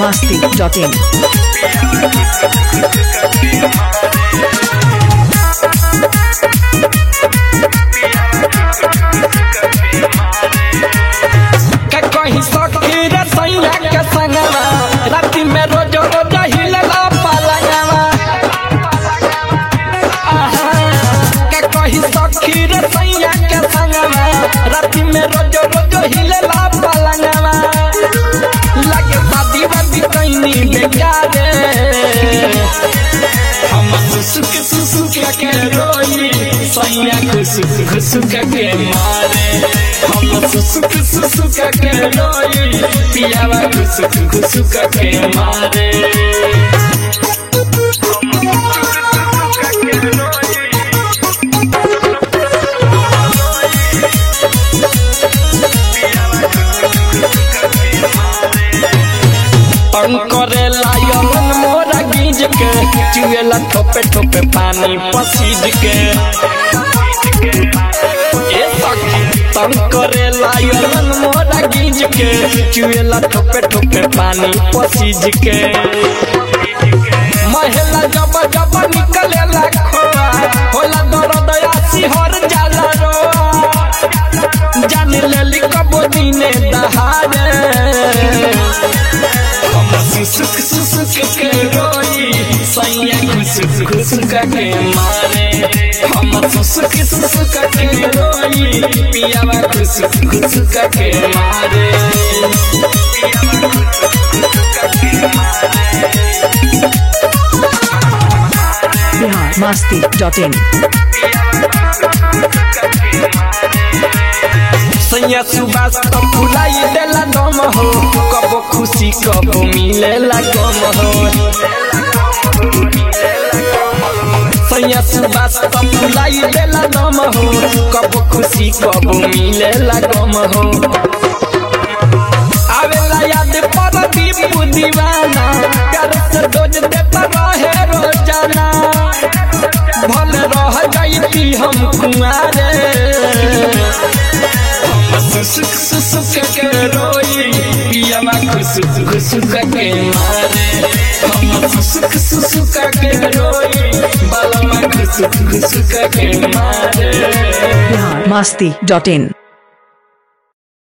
biharmasti.in कहीं सखी रे सैया के संगवा राती में रोज रोज हिलला पलंगवा कहीं सखी रे सैया के संगवा राती में रोज रोज हिलला पलंगवा लगे शादी वादी कहीं बेकार हम सुसुक के रोई सैया खुसुक के मारे हम सुसुक के रोई पियावा खुसुक के मारे तंग करे लायन मोरा गीज के चुएला ठोपे ठोपे पानी पसीज के तंग करे लायन मोरा गीज के चुएला ठोपे ठोपे पानी पसीज के महिला जब जब निकलेला खोआ होला दर्द आसी हर जाला रो जान लेली कबो दिने दहाड़े सुसुक के रोई सैया खुसुक के मारे हम सुसुक के रोई पियावा खुसुक के मारे biharmasti.in सैया सुबह तो फुलाई देला दम हो कबो खुशी कबो मिलेला गम हो सैया सुबह तो फुलाई देला दम हो कबो खुशी कबो मिलेला गम हो आवेला याद पर दीप दीवाना प्यार से रोज देता रहे रोजाना भले रह जाती हम कुंवारे सुसुक के रोई पियावा खुसुक के मारे हम सुसुक के रोई बालमा खुसुक के मारे biharmasti.in